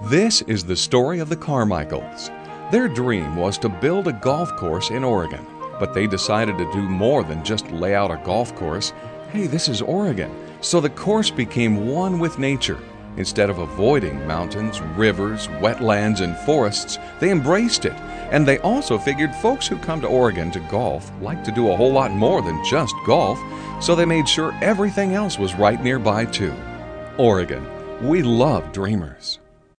This is the story of the Carmichaels. Their dream was to build a golf course in Oregon, but they decided to do more than just lay out a golf course. Hey, this is Oregon. So the course became one with nature. Instead of avoiding mountains, rivers, wetlands, and forests, they embraced it. And they also figured folks who come to Oregon to golf like to do a whole lot more than just golf, so they made sure everything else was right nearby too. Oregon, we love dreamers.